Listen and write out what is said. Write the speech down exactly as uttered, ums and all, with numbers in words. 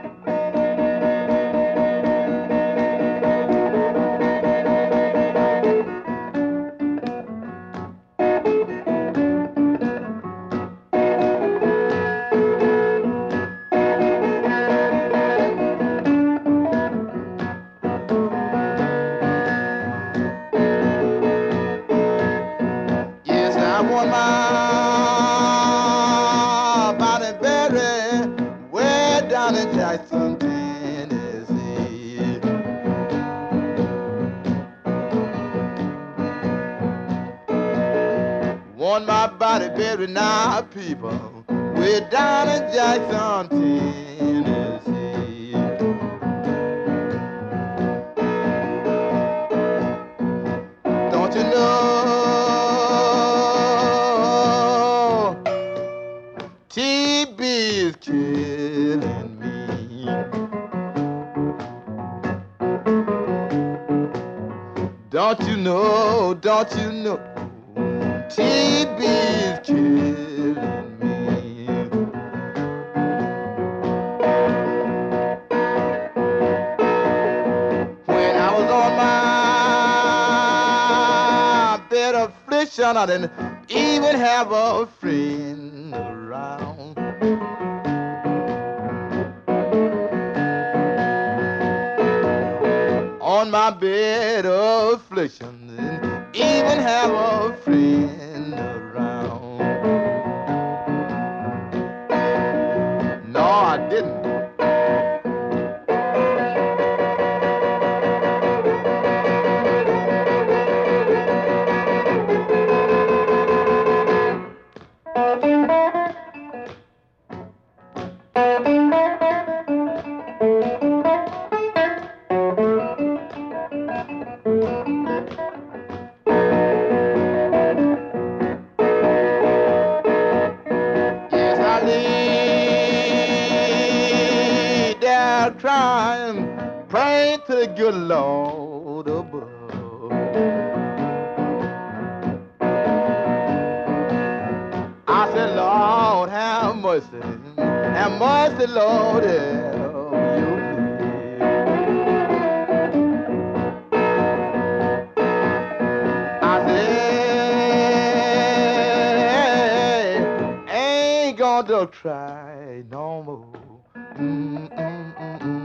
Yes, I want my body buried way down in Jackson, Tennessee. Want my body buried now, people, way down in Jackson, Tennessee. Don't you know T B is killing me? Don't you know, don't you know T B is killing me? When I was on my bed of affliction, I didn't even have a friend around. On my bed of affliction, didn't even have a friend around. No, I didn't. Yes, I lay there crying, praying to the good Lord above. I said, Lord, have mercy, have mercy, Lord, have you I said, ain't gonna cry no more. Mm, mm, mm, mm.